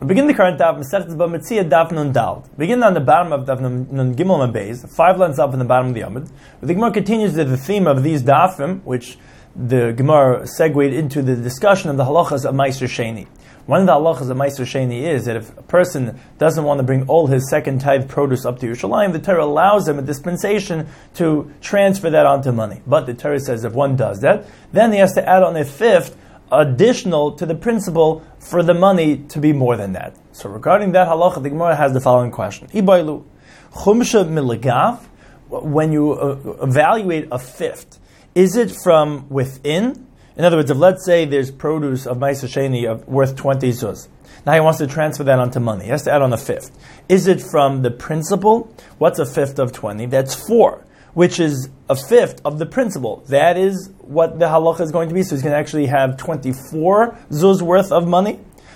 We begin the current daf, Masechtas Bava Metzia, daf Nun Dal. Begin on the bottom of daf Nun Gimel and Beis, 5 lines up in the bottom of the Amud. The Gemara continues the theme of these dafim, which the Gemara segued into the discussion of the halachas of Meiser Sheni. One of the halachas of Meiser Sheni is that if a person doesn't want to bring all his second tithe produce up to Yerushalayim, the Torah allows him a dispensation to transfer that onto money. But the Torah says if one does that, then he has to add on a fifth additional to the principal for the money to be more than that. So regarding that halacha, the Gemara has the following question. Ibailu, chumsha milagav, when you evaluate a fifth, is it from within? In other words, if let's say there's produce of Meiser Sheni worth 20 zuz. Now he wants to transfer that onto money. He has to add on a fifth. Is it from the principal? What's a fifth of 20? That's 4. Which is a fifth of the principal. That is what the halacha is going to be. So he's going to actually have 24 zuz worth of money.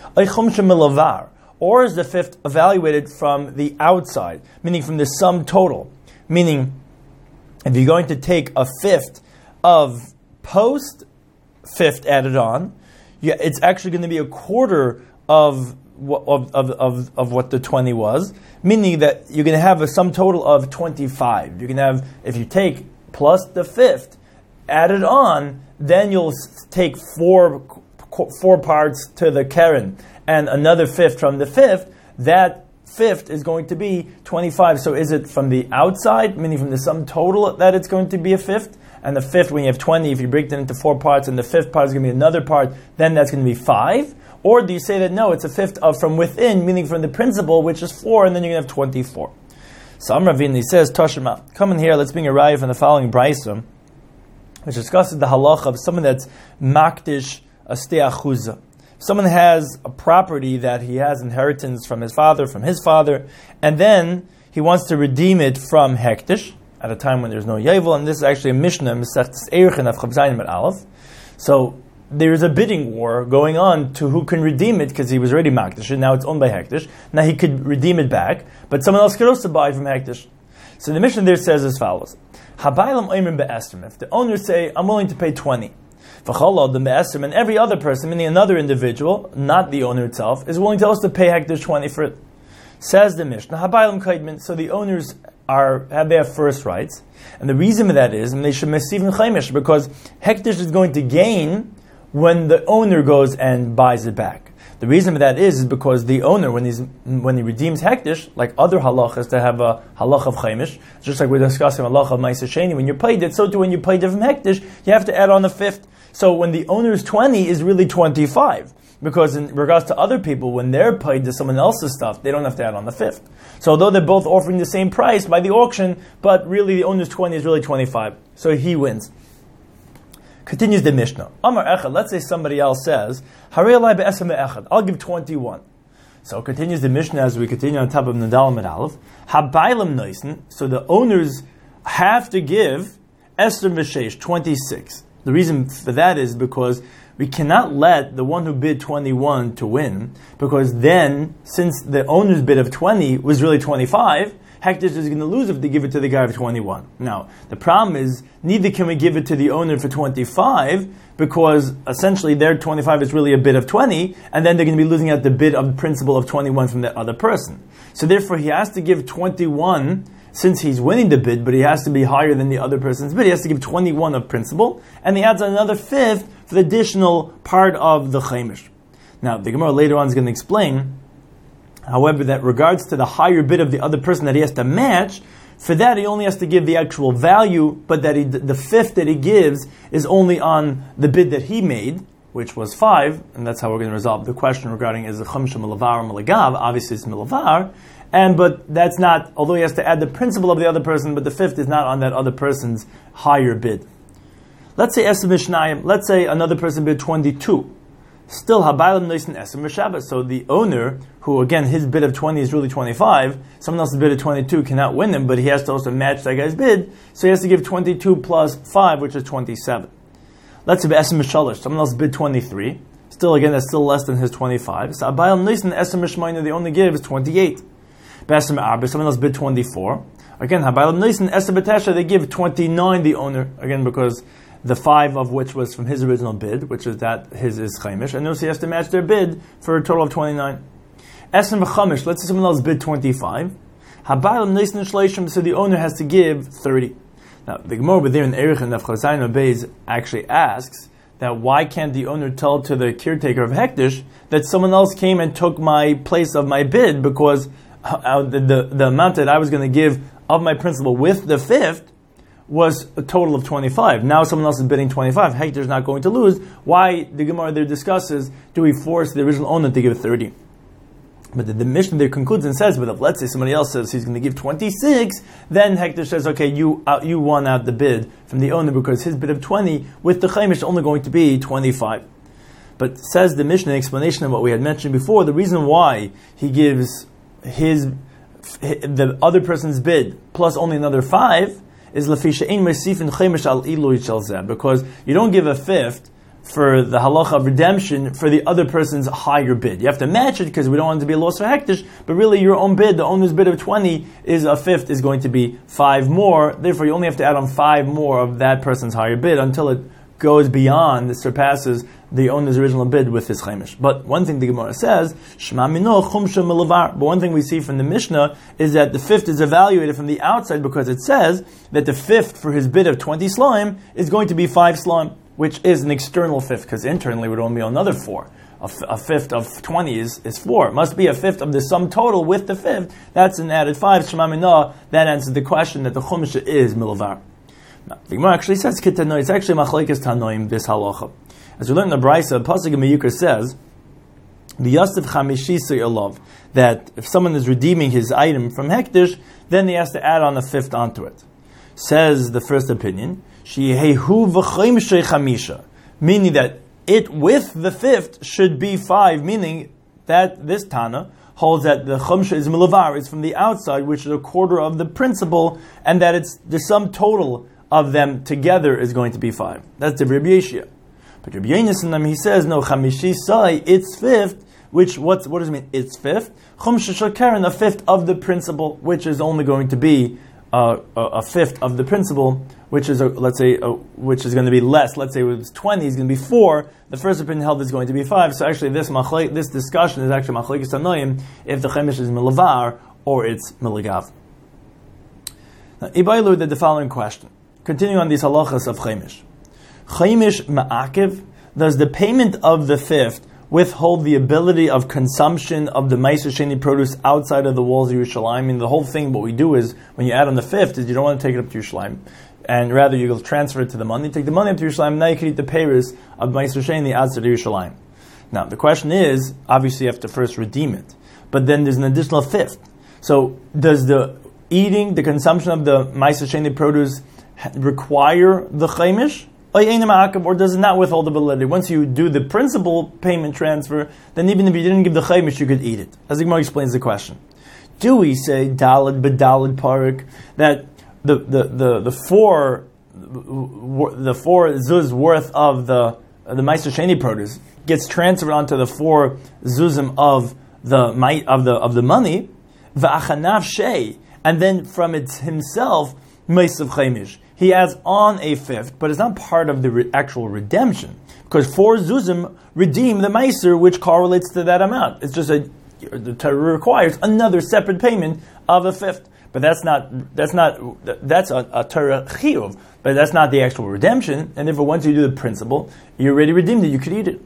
Or is the fifth evaluated from the outside, meaning from the sum total? Meaning, if you're going to take a fifth of post fifth added on, it's actually going to be a quarter of what the 20 was, meaning that you're going to have a sum total of 25. You can have, if you take plus the fifth added on, then you'll take four parts to the Keren and another fifth from the fifth. That fifth is going to be 25. So is it from the outside, meaning from the sum total, that it's going to be a fifth? And the fifth, when you have 20, if you break it into 4 parts, and the fifth part is going to be another part, then that's going to be 5? Or do you say that no, it's a fifth of from within, meaning from the principal, which is 4, and then you're going to have 24? So Amravini says, Toshima, come in here, let's bring a raya from the following brayso, which discusses the halacha of someone that's makdish astei achuzah. Someone has a property that he has inheritance from his father, and then he wants to redeem it from hektish, at a time when there's no Yovel, and this is actually a Mishnah, Masechtas Eirchin of Chav Zayin Amud Aleph. So there's a bidding war going on to who can redeem it, because he was already Makdish, and now it's owned by Hektish. Now he could redeem it back, but someone else could also buy it from Hektish. So the Mishnah there says as follows: Habaylam Oimrim be'esrim. If the owners say, I'm willing to pay 20, V'chol Adam be'esrim, and every other person, meaning another individual, not the owner itself, is willing to also pay Hektish 20 for it. Says the Mishnah, Habaylam Kaidmin, so the owners have their first rights, and the reason for that is, and they should receive in chaimish, because hektish is going to gain when the owner goes and buys it back. The reason for that is because the owner, when he redeems hektish, like other halachas that have a halach of chaimish, just like we're discussing halach of Meiser Sheni, when you paid it, so too when you paid it from hektish, you have to add on a fifth. So when the owner's 20 is really 25. Because in regards to other people, when they're paid to someone else's stuff, they don't have to add on the fifth. So although they're both offering the same price by the auction, but really the owner's 20 is really 25. So he wins. Continues the Mishnah. Amar Echad, let's say somebody else says, Harei alai be'esem echad, I'll give 21. So continues the Mishnah as we continue on top of Nadal Amud Aleph. Habaylam noisen, so the owners have to give Esrim v'sheish, 26. The reason for that is because we cannot let the one who bid 21 to win, because then, since the owner's bid of 20 was really 25, Hektish is going to lose if they give it to the guy of 21. Now, the problem is, neither can we give it to the owner for 25, because essentially their 25 is really a bid of 20, and then they're going to be losing out the bid of the principal of 21 from that other person. So therefore, he has to give 21, since he's winning the bid, but he has to be higher than the other person's bid. He has to give 21 of principal, and he adds another fifth for the additional part of the chaimish. Now, the Gemara later on is going to explain, however, that regards to the higher bid of the other person that he has to match, for that he only has to give the actual value, but that the fifth that he gives is only on the bid that he made, which was 5, and that's how we're going to resolve the question regarding is the chumsha milavar or milagav. Obviously it's milavar, but that's not, although he has to add the principal of the other person, but the fifth is not on that other person's higher bid. Let's say Esem Mishnayim, let's say another person bid 22. Still, Habaylam Noisen Esem Mishabas. So the owner, who again, his bid of 20 is really 25, someone else's bid of 22 cannot win him, but he has to also match that guy's bid, so he has to give 22 plus 5, which is 27. Let's say Esem Mishalish, someone else bid 23. Still, again, that's still less than his 25. So Habaylam Noisen Esem Mishmayna, they only give is 28. Esem Arba, someone else bid 24. Again, Habaylam Noisen Esem Betesha, they give 29, the owner, again, because the 5 of which was from his original bid, which is that his is chaimish, and notice he has to match their bid for a total of 29. Esem v'chamish, let's say someone else bid 25. Habaylam neisn shleishim, so the owner has to give 30. Now, the Gemara over there in Erech and Nefchazayin Beis actually asks that why can't the owner tell to the caretaker of Hektish that someone else came and took my place of my bid because the amount that I was going to give of my principal with the fifth was a total of 25. Now someone else is bidding 25. Hektish not going to lose. Why, the Gemara there discusses, do we force the original owner to give 30? But the Mishnah there concludes and says, but if let's say somebody else says he's going to give 26, then Hektish says, okay, you won out the bid from the owner because his bid of 20 with the Chaimish is only going to be 25. But says the Mishnah, explanation of what we had mentioned before, the reason why he gives the other person's bid plus only another 5 is lafisha ein mesifin Chaimish al ilui shel zeh, because you don't give a fifth for the halacha of redemption for the other person's higher bid. You have to match it because we don't want it to be a loss for Hektish, but really your own bid, the owner's bid of 20 is a fifth, is going to be 5 more. Therefore, you only have to add on 5 more of that person's higher bid until it goes beyond, it surpasses the owner's original bid with his chaimish. But one thing the Gemara says, Shema mino chumsha milavar. But one thing we see from the Mishnah is that the fifth is evaluated from the outside because it says that the fifth for his bid of 20 slime is going to be 5 slime, which is an external fifth, because internally it would only be another 4. A fifth of 20 is 4. It must be a fifth of the sum total with the fifth. That's an added 5. Shema minah. That answers the question that the chumash is milavar. Now, the Gemara actually says kitanoy. It's actually machlekes tanoim, this halacha. As we learned in the Brisa, Pasuk in Meyukar says, the Yasif Chamishisa Yalav, that if someone is redeeming his item from Hektish, then he has to add on a fifth onto it. Says the first opinion, meaning that it with the fifth should be 5, meaning that this Tana holds that the chumsha is milavar, is from the outside, which is a quarter of the principal, and that it's the sum total of them together is going to be 5. That's the Rabbi Yeshia. But Rabbi Yonasan, he says, no, chamishi sai, it's fifth, which, what does it mean, it's fifth? Chumsha shakaren, a fifth of the principal, which is only going to be a fifth of the principal, which is, which is going to be less. Let's say it was 20, it's going to be 4. The first opinion held is going to be 5. So actually this discussion is actually machlekes tanoim, if the chemish is milavar or it's milagav. Now, Ibailu did the following question. Continuing on these halachas of chemish. Chemish ma'akiv, does the payment of the fifth withhold the ability of consumption of the Meiser Sheni produce outside of the walls of Yerushalayim? I mean, the whole thing, what we do is, when you add on the fifth, is you don't want to take it up to Yerushalayim, and rather you'll transfer it to the money. Take the money up to Yerushalayim, now you can eat the payers of Meiser Sheni outside of Yerushalayim. Now, the question is, obviously you have to first redeem it, but then there's an additional fifth. So, does the consumption of the Meiser Sheni produce require the Chaimish? Or does it not withhold the validity? Once you do the principal payment transfer, then even if you didn't give the chaymish, you could eat it. As the Gemara explains the question. Do we say dalad bedalad parik, that the four zuz worth of the Meiser Sheni produce gets transferred onto the 4 zuzim of the money, va'achanav shei, and then from it himself meisav chaymish, he adds on a fifth, but it's not part of the actual redemption, because 4 zuzim redeem the meiser, which correlates to that amount. It's just the Torah requires another separate payment of a fifth, but that's a Torah chiyuv, but that's not the actual redemption. And therefore, once you do the principle, you already redeemed it. You could eat it.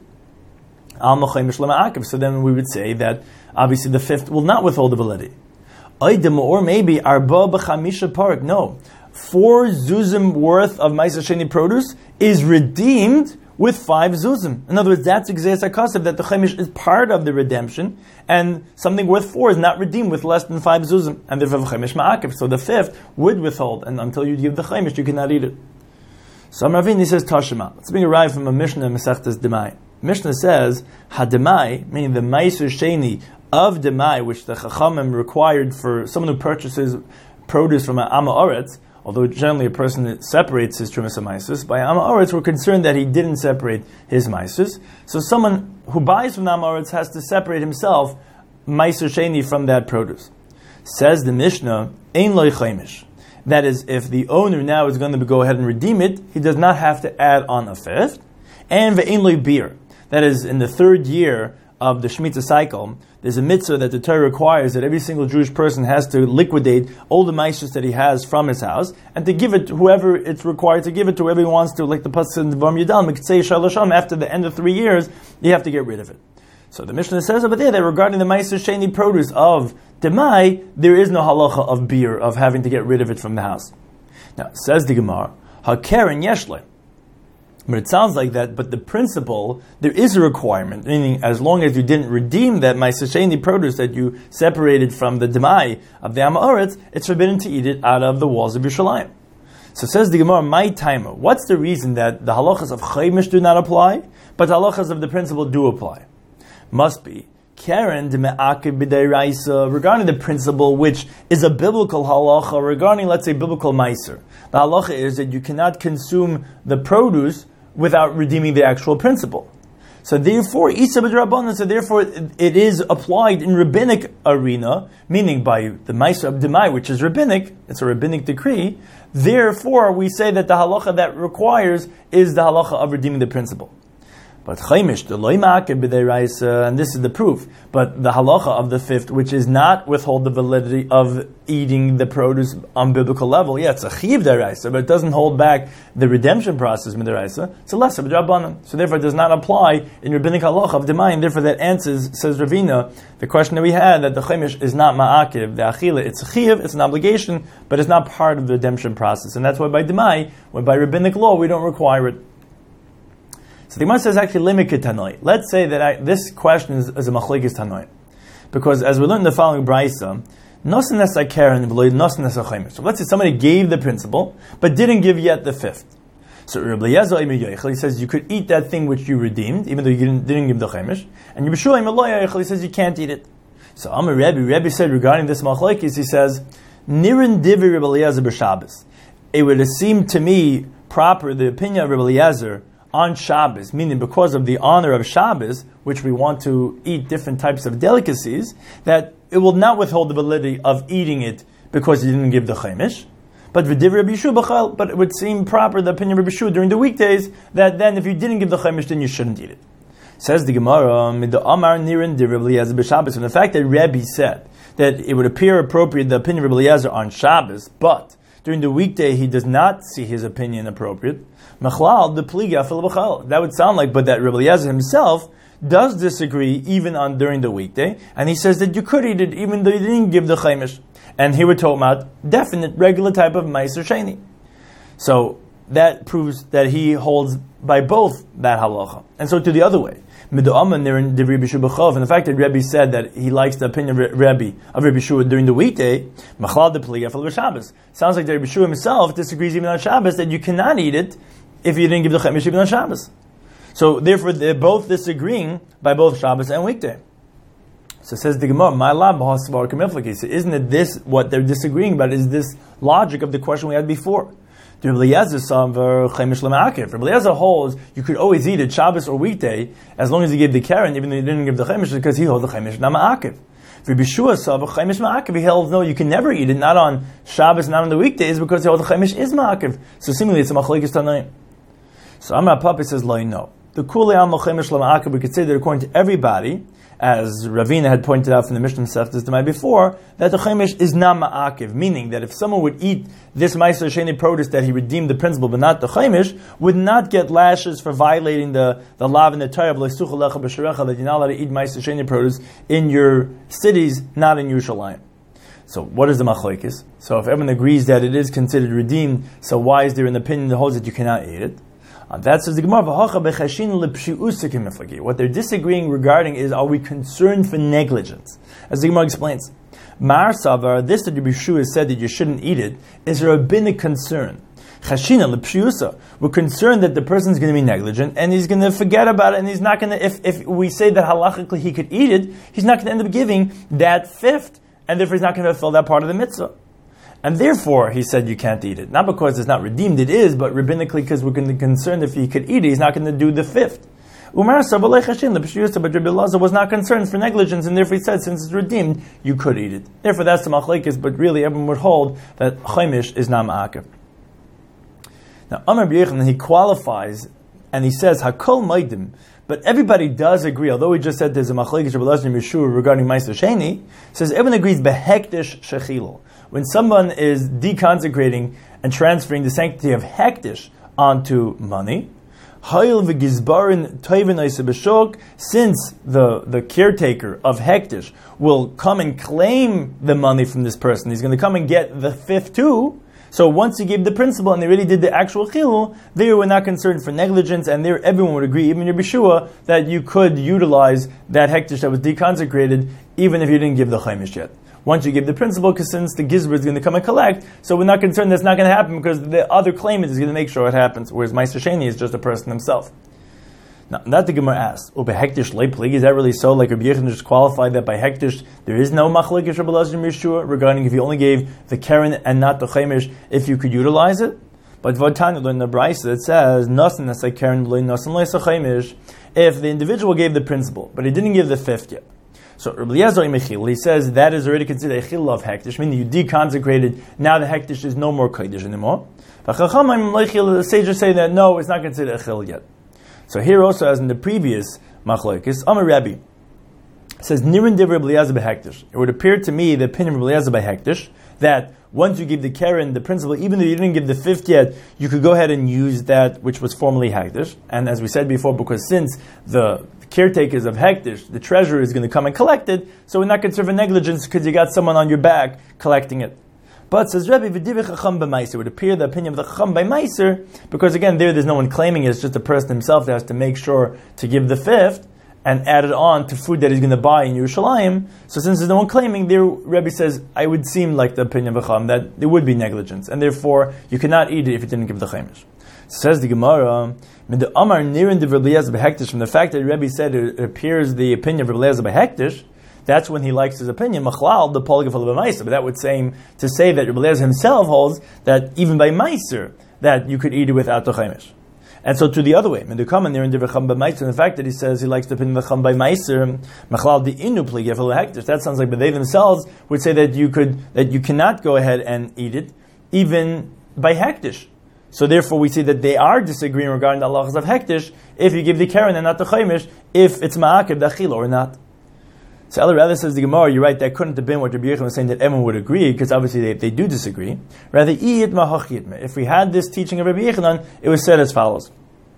So then we would say that obviously the fifth will not withhold the validity. Or maybe arba b'chamisha parak. No. 4 zuzim worth of Meiser Sheni produce is redeemed with 5 zuzim. In other words, that's Gzeis HaKasav, that the Chaimish is part of the redemption, and something worth 4 is not redeemed with less than 5 zuzim, and therefore Chaimish ma'akiv. So the fifth would withhold, and until you give the Chaimish, you cannot eat it. So Ravini says Tashima. Let's bring a ride from a Mishnah in Masechtas Demai. Mishnah says, Hademai, meaning the Meiser Sheni of Demai, which the Chachamim required for someone who purchases produce from an Amma Oretz, although generally a person that separates his Trumas and Maisus, by Amma Oretz, we're concerned that he didn't separate his Maisus. So someone who buys from Amma Oretz has to separate himself, Meiser Sheni, from that produce. Says the Mishnah, Ein loy chaimish. That is, if the owner now is going to go ahead and redeem it, he does not have to add on a fifth. And ve'ein loy beer. That is, in the 3rd year of the Shemitah cycle, there's a mitzvah that the Torah requires that every single Jewish person has to liquidate all the maishos that he has from his house and to give it to whoever it's required to give it to, whoever he wants to, like the pasuk in Devarim Yudal, after the end of 3 years, you have to get rid of it. So the Mishnah says over there that regarding the Meiser Sheni produce of Demai, there is no halacha of beer, of having to get rid of it from the house. Now, says the Gemara, HaKeren Yeshle. But it sounds like that, but the principle, there is a requirement, meaning as long as you didn't redeem that Meiser Sheni produce that you separated from the Demai of the Amoritz, it's forbidden to eat it out of the walls of Yerushalayim. So says the Gemara, my timer, what's the reason that the halachas of Chaimish do not apply, but the halachas of the principle do apply? Must be Karen de me'akev b'deiraisa, regarding the principle which is a biblical halacha regarding, let's say, biblical meiser. The halacha is that you cannot consume the produce without redeeming the actual principle. So therefore, Isa b'drabanan, so therefore it is applied in rabbinic arena, meaning by the meiser of demai, which is rabbinic, it's a rabbinic decree. Therefore, we say that the halacha that requires is the halacha of redeeming the principle. But Chaimish, the loimakev b'deiraisa, and this is the proof. But the halacha of the fifth, which is not withhold the validity of eating the produce on biblical level. Yeah, it's a chiv deraisa, but it doesn't hold back the redemption process midiraisa. It's a lesser b'drabanan. So therefore, it does not apply in rabbinic halacha of demai. And therefore, that answers, says Ravina, the question that we had that the Chaimish is not ma'akev, the achila. It's a chiv, it's an obligation, but it's not part of the redemption process. And that's why by demai, when by rabbinic law, we don't require it. So the Gemara says actually limikit tanoi. Let's say that this question is a machlekes tanoi, because as we learned in the following brayso, nosen nesa keren v'lo nosen nesa chaimish. So let's say somebody gave the principle but didn't give yet the fifth. So Rabbi Eliezer he says you could eat that thing which you redeemed, even though you didn't give the chaimish. And Rabbi Shua he says you can't eat it. So Amar Rebbe said regarding this machlekes, he says nirin divi Rabbi Eliezer b'Shabbos. It would seem to me proper, the opinion of Rabbi Eliezer, on Shabbos, meaning because of the honor of Shabbos, which we want to eat different types of delicacies, that it will not withhold the validity of eating it because you didn't give the chaimish. But it would seem proper, the opinion of Rabbi Shua during the weekdays, that then if you didn't give the chaimish, then you shouldn't eat it. Says the Gemara, and the fact that Rebbe said that it would appear appropriate, the opinion of Rabbi Eliezer on Shabbos, but during the weekday he does not see his opinion appropriate, that would sound like, but that Rabbi Eliezer himself does disagree even on during the weekday, and he says that you could eat it even though you didn't give the chaimish. And here we're talking about definite, regular type of meiser sheni. So that proves that he holds by both that halacha. And so to the other way, and the fact that Rebbe said that he likes the opinion of Rebbe Shua during the weekday, sounds like that Rebbe Shua himself disagrees even on Shabbos that you cannot eat it if you didn't give the chaimish even on Shabbos. So therefore they're both disagreeing by both Shabbos and weekday. So says the Gemara, isn't it this what they're disagreeing about? Is this logic of the question we had before? Rabbi Eliezer holds you could always eat it Shabbos or weekday as long as you gave the keren, even though you didn't give the chaimish, because he holds the chaimish not ma'akev. Rabbi Shua chaimish ma'akev, he holds no, you can never eat it, not on Shabbos, not on the weekdays, because he holds the chaimish is ma'akev. So seemingly it's a machlekes tanaim. So Amar Papi says no. The kulei am chaimish ma'akev, we could say that according to everybody, as Ravina had pointed out from the Mishnah Masechtas the night before, that the chaimish is not ma'akev, meaning that if someone would eat this meiser sheni produce that he redeemed the principle, but not the chaimish, would not get lashes for violating the law in the Torah of leisuch alecha b'sharecha, that you're not allowed to eat meiser sheni produce in your cities, not in Yerushalayim. So what is the machlokes? So if everyone agrees that it is considered redeemed, so why is there an opinion that holds that you cannot eat it? That says the Gemara, what they're disagreeing regarding is, are we concerned for negligence? As the Gemara explains, Mar Savar, this that Rabbi Shua said that you shouldn't eat it, is a rabbinic concern. We're concerned that the person's going to be negligent and he's going to forget about it, and he's not going to, if we say that halachically he could eat it, he's not going to end up giving that fifth, and therefore he's not going to fulfill that part of the mitzvah. And therefore, he said you can't eat it. Not because it's not redeemed, it is, but rabbinically, because we're going to be concerned if he could eat it, he's not going to do the fifth. Umar but Rabbi Elazar was not concerned for negligence, and therefore he said, since it's redeemed, you could eat it. Therefore, that's the machlekes, but really everyone would hold that chaimish is not ma'akev. Now, Amar B'Yechon, he qualifies, and he says, Hakol Maidim, But everybody does agree, although we just said there's a machlekes Rabbi Elazar and Yeshua regarding Ma'aser Sheni, says everyone agrees behektish shechilo. When someone is deconsecrating and transferring the sanctity of hektish onto money, since the caretaker of hektish will come and claim the money from this person, he's going to come and get the fifth too. So once you gave the principal and they really did the actual chilul, they were not concerned for negligence, and there everyone would agree, even Rabbi Yeshua, that you could utilize that hektish that was deconsecrated even if you didn't give the chaimish yet. Once you give the principal, because since the gizber is going to come and collect, so we're not concerned that's not going to happen because the other claimant is going to make sure it happens, whereas Ma'aser Sheni is just a person himself. Now, that the Gemara asks, hektish lei pligi, is that really so? Like Rabbi Yechon just qualified that by hektish there is no machlekes Rabbi Elazar and Yeshua regarding if you only gave the keren and not the chaimish, if you could utilize it. But Vatanya in the Brisa it says nothing that's like keren loy nothing loy chaimish. If the individual gave the principal, but he didn't give the fifth yet. So Rabbi Eliezer Mechil, he says that is already considered a chil of hektish, meaning you deconsecrated, now the hektish is no more kodesh anymore. The sages say that no, it's not considered a chil yet. So here also, as in the previous machlokes, Amar Rabbi says Nirin div Rabbi Eliezer behektish. It would appear to me the opinion of Rabbi Eliezer behektish that once you give the keren, the principal, even though you didn't give the fifth yet, you could go ahead and use that which was formerly hektish. And as we said before, because since the caretakers of hektish, the treasurer is going to come and collect it, so we're not concerned for negligence because you got someone on your back collecting it. But says Rebbe, v'divei chacham b'maiser, it would appear the opinion of the chacham by maiser, because again, there's no one claiming it, it's just the person himself that has to make sure to give the fifth and add it on to food that he's going to buy in Yerushalayim. So since there's no one claiming, there Rebbe says, I would seem like the opinion of the chacham that there would be negligence, and therefore you cannot eat it if you didn't give the chaimish. Says the Gemara, from the fact that Rebbe said it appears the opinion of Rabbi Eliezer behektish, that's when he likes his opinion. Machlal, the polygraph of Meiser. But that would seem to say that Rabbi Eliezer himself holds that even by Meiser, that you could eat it without the chaimish. And so to the other way, the comment there in the fact that he says he likes the opinion of the chacham by Meiser, Machlal the inu polygraph of hektish. That sounds like, but they themselves would say that you cannot go ahead and eat it even by hektish. So therefore, we see that they are disagreeing regarding the halachas of hektish if you give the keren and not the chaimish, if it's ma'akev dachil or not. So Ella rather says the Gemara, you're right, that couldn't have been what Rabbi Yechon was saying that everyone would agree, because obviously they do disagree. Rather, if we had this teaching of Rabbi Yechon, it was said as follows.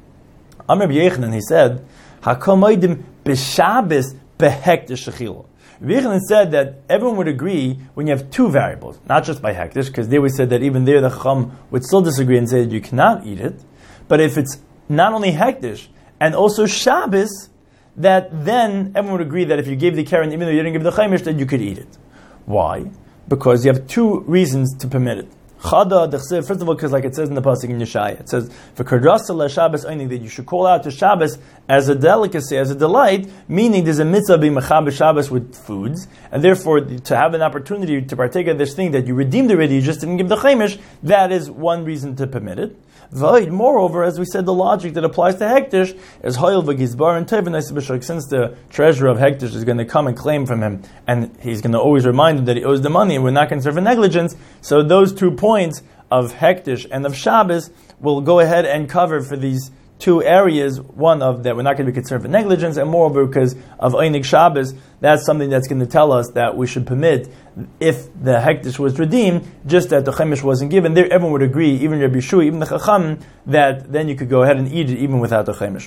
Rabbi Yechon, he said, Hakomoidim b'Shabbos behektish shechilo. Rabbi Yechon said that everyone would agree when you have two variables, not just by hektish, because they would say that even there the chacham would still disagree and say that you cannot eat it. But if it's not only hektish and also Shabbos, that then everyone would agree that if you gave the keren, even though you didn't give the chaimish, that you could eat it. Why? Because you have two reasons to permit it. Chada, first of all, because like it says in the pasuk in Yeshaya, it says for kadrasa Shabbos only, that you should call out to Shabbos as a delicacy, as a delight, meaning there's a mitzvah being mechaber Shabbos with foods, and therefore to have an opportunity to partake of this thing that you redeemed already, you just didn't give the chaimish. That is one reason to permit it. Moreover, as we said, the logic that applies to hektish is hoyel v'gizbar and tevin, since the treasurer of hektish is going to come and claim from him, and he's going to always remind him that he owes the money, and we're not concerned for negligence. So those 2 points of hektish and of Shabbos will go ahead and cover for these two areas. One of that we're not going to be concerned for negligence, and moreover because of Einig Shabbos, that's something that's going to tell us that we should permit if the hektish was redeemed, just that the chaimish wasn't given. There, everyone would agree, even Rabbi Yeshua, even the chacham, that then you could go ahead and eat it even without the chaimish.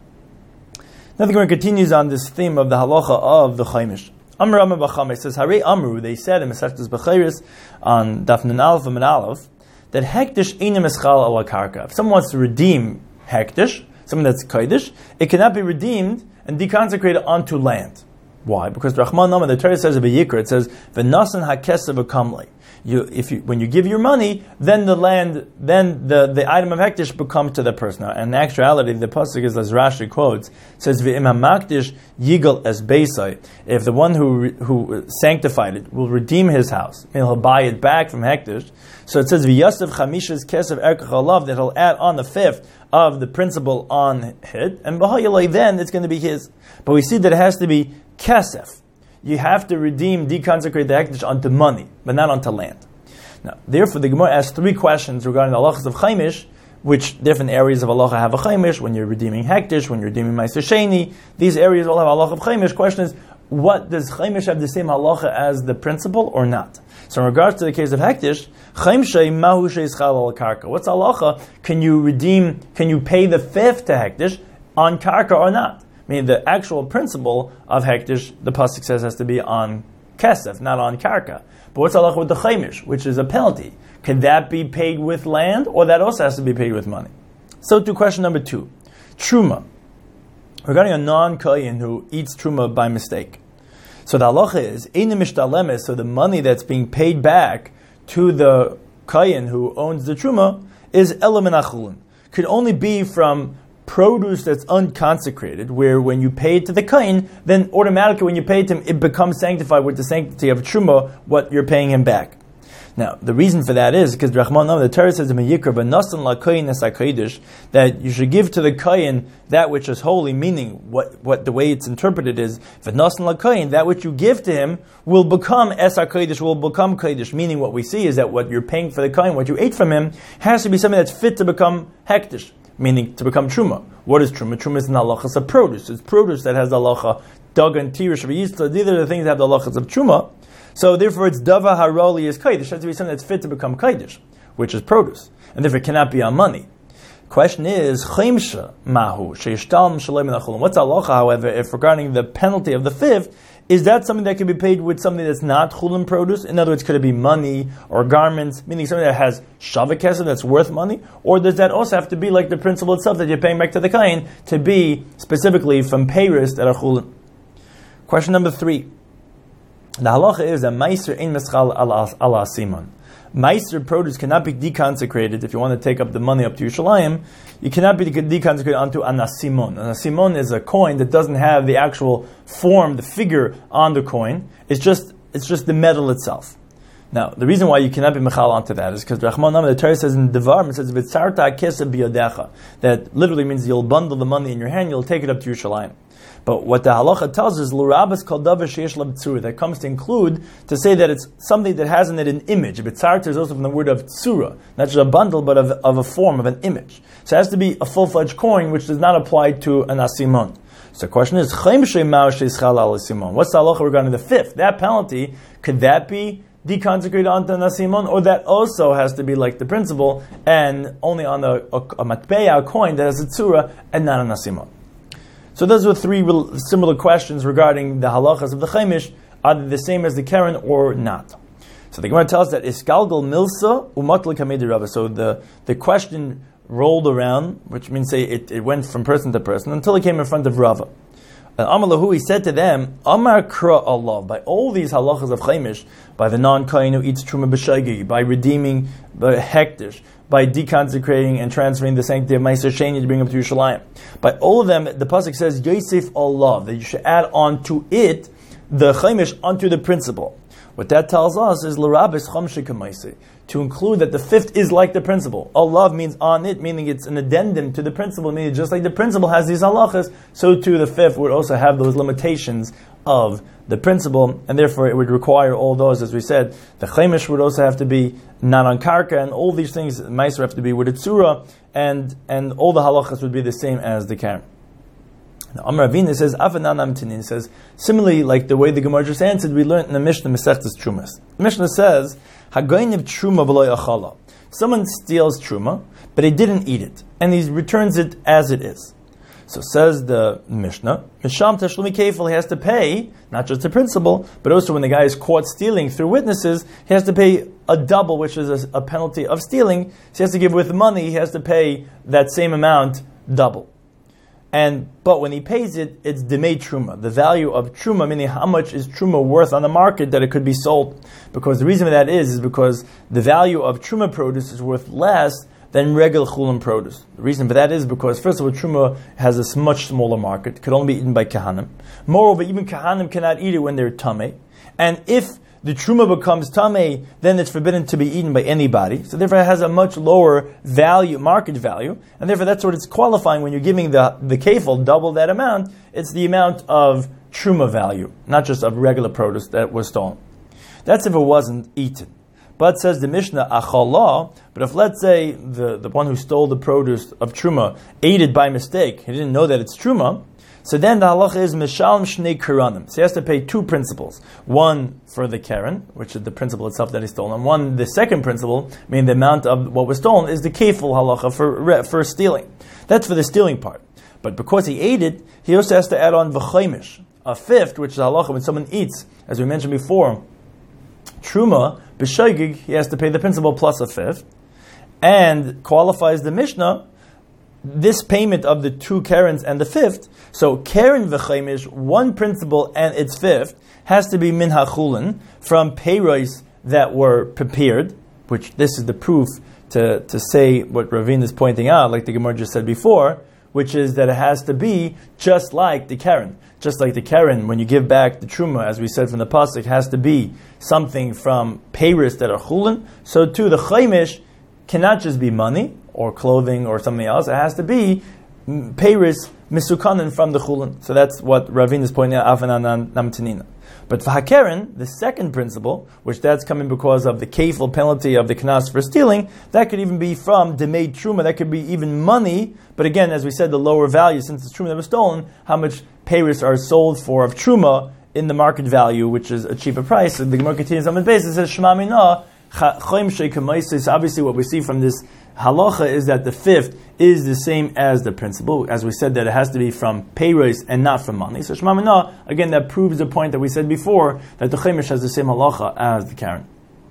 Now the Gemara continues on this theme of the halacha of the chaimish. Amr Amr B'Chama says, Harei Amru, they said in Masechtas Bechiris on Daf Nun Aleph and Aleph, that hektish eina meschal ala karka. If someone wants to redeem hektish, something that's kodesh, it cannot be redeemed and deconsecrated onto land. Why? Because Rahman Nama, the Torah says of a Yikra, it says, "V'nasan hakesav v'kamlei." When you give your money, then the land, then the item of hektish becomes to the person. Now, in actuality, the pasuk is as Rashi quotes, it says, "V'im hamakdish yigal es beisai." If the one who sanctified it will redeem his house, he'll buy it back from hektish. So it says, "V'yasav chamishas kesav erkach alav," that he'll add on the fifth of the principal on it, and b'hayalei, then it's going to be his. But we see that it has to be kesef. You have to deconsecrate the hektish onto money, but not onto land. Now, therefore, the Gemara asks 3 questions regarding the halachas of chaimish which different areas of halacha have a chaimish, when you're redeeming hektish, when you're redeeming meiser sheni, these areas all have halacha of chaimish. Question is, what does chaimish have the same halacha as the principal or not? So in regards to the case of hektish, chaimshei mahu sheischal al karka. What's halacha? Can you pay the fifth to hektish on karka or not? Meaning the actual principle of hektish, the pasuk says, has to be on kesef, not on karka. But what's halacha with the chaimish, which is a penalty? Can that be paid with land, or that also has to be paid with money? So to question number 2, truma. Regarding a non-kohen who eats truma by mistake. So the halacha is, eina mishtalemes, so the money that's being paid back to the kohen who owns the truma is ela min achulin. Could only be from produce that's unconsecrated, where when you pay it to the kohen, then automatically when you pay it to him, it becomes sanctified with the sanctity of truma, what you're paying him back. Now, the reason for that is because the Torah says in Meyikra, that you should give to the kohen that which is holy, meaning what the way it's interpreted is, that which you give to him will become esar kodesh, will become kodesh, meaning what we see is that what you're paying for the kohen, what you ate from him, has to be something that's fit to become hektish, meaning to become truma. What is truma? Truma is an halachas of produce. It's produce that has the halacha, dagan, tirish, v'yisla. These are the things that have the halachas of truma. So therefore it's dava haroli is kaidish. It has to be something that's fit to become kaidish, which is produce. And therefore it cannot be on money. Question is, chaimsha mahu, sheishtalm shalem minachulun. What's halacha, however, if regarding the penalty of the fifth, is that something that can be paid with something that's not chulun produce? In other words, could it be money or garments, meaning something that has shavak kesef that's worth money? Or does that also have to be like the principle itself that you're paying back to the kain to be specifically from peiros that are chulun? Question number 3. The halacha is that meiser ein meschal ala simon. Meiser produce cannot be deconsecrated. If you want to take up the money up to Yerushalayim, you cannot be deconsecrated onto anasimon. Anasimon is a coin that doesn't have the actual form, the figure on the coin. It's just the metal itself. Now, the reason why you cannot be mechal onto that is because the Torah says in Devarim, it says v'tzarta kesef biyodecha, that literally means you'll bundle the money in your hand, you'll take it up to Yerushalayim. But what the halacha tells us, l'rabas kol davar sheyesh la b'tzura, that comes to include, to say that it's something that has in it an image. B'tzarta is also from the word of tzura, not just a bundle, but of a form, of an image. So it has to be a full-fledged coin, which does not apply to an asimon. So the question is, what's the halacha regarding the fifth? That penalty, could that be deconsecrated onto an asimon, or that also has to be like the principle, and only on a matbeya, a coin that has a tzura, and not an asimon? So those were 3 similar questions regarding the halachas of the chaimish. Are they the same as the keren or not? So the Gemara tells that iskalgal milsa umatlik hamedi Rava. So the question rolled around, which means say it went from person to person until it came in front of Rava. Amar lahu, he said to them, Amar kra Allah, by all these halachas of chaimish, by the non-kohen who eats truma b'shagi, by redeeming the hektish, by deconsecrating and transferring the sanctity of meiser sheni to bring up to Yerushalayim. By all of them, the pasuk says Yosef Allah, that you should add on to it the chaimish onto the principle. What that tells us is l'rabis chamshe k'maiseh, to include that the fifth is like the principle. Allah means on it, meaning it's an addendum to the principle, meaning just like the principle has these halachas, so too the fifth would also have those limitations of the principle, and therefore it would require all those, as we said. The chaimish would also have to be not on karka, and all these things, meiser have to be with a tzura, and all the halachas would be the same as the karen. Now, Amar Avina says, Avananam Tinin says, similarly, like the way the Gemara just answered, we learned in the Mishnah, Masechtas Trumas. The Mishnah says, Hagoyniv Truma v'lo achala. Someone steals Truma, but he didn't eat it, and he returns it as it is. So says the Mishnah, Misham Tashlumi Kefil, he has to pay, not just the principal, but also when the guy is caught stealing through witnesses, he has to pay a double, which is a penalty of stealing. So he has to give with money, he has to pay that same amount double. But when he pays it, it's demei truma, the value of truma, meaning how much is truma worth on the market that it could be sold. Because the reason for that is because the value of truma produce is worth less than regular chulin produce. The reason for that is because, first of all, truma has a much smaller market, could only be eaten by kahanim. Moreover, even kahanim cannot eat it when they're tamei. And if the truma becomes tamei, then it's forbidden to be eaten by anybody. So therefore it has a much lower value, market value, and therefore that's what it's qualifying when you're giving the kefil double that amount. It's the amount of truma value, not just of regular produce that was stolen. That's if it wasn't eaten. But says the Mishnah, Achala, but if let's say the one who stole the produce of Truma ate it by mistake, he didn't know that it's Truma, so then the halacha is Mishalm Shnei Karanim. So he has to pay two principles. One for the Karen, which is the principle itself that he stole, and one, the second principle, meaning the amount of what was stolen, is the Kefil halacha for stealing. That's for the stealing part. But because he ate it, he also has to add on V'chaimish, a fifth, which is halacha when someone eats, as we mentioned before, Truma, B'shaygig, he has to pay the principal plus a fifth, and qualifies the Mishnah, this payment of the two Karens and the fifth, so Karen v'chaimish, one principal and its fifth, has to be min hachulin, from peiros that were prepared, which this is the proof to say what Ravin is pointing out, like the Gemara just said before, which is that it has to be just like the Karen. Just like the Karen, when you give back the Truma, as we said from the Pasuk, has to be something from peiros that are chulin, so too the chaimish cannot just be money, or clothing, or something else. It has to be peiros misukanin from the chulin. So that's what Ravin is pointing out, Afanan Namtanina. But for Hakeren, the second principle, which that's coming because of the kefil penalty of the knas for stealing, that could even be from demade truma, that could be even money, but again, as we said, the lower value, since it's truma that was stolen, how much peiros are sold for of truma in the market value, which is a cheaper price. So the Gemara continues on the basis, it says, Shema Minah, obviously what we see from this halacha is that the fifth is the same as the principal, as we said that it has to be from peiros and not from money. So Shema Minah, again, that proves the point that we said before, that the chaimish has the same halacha as the Karen.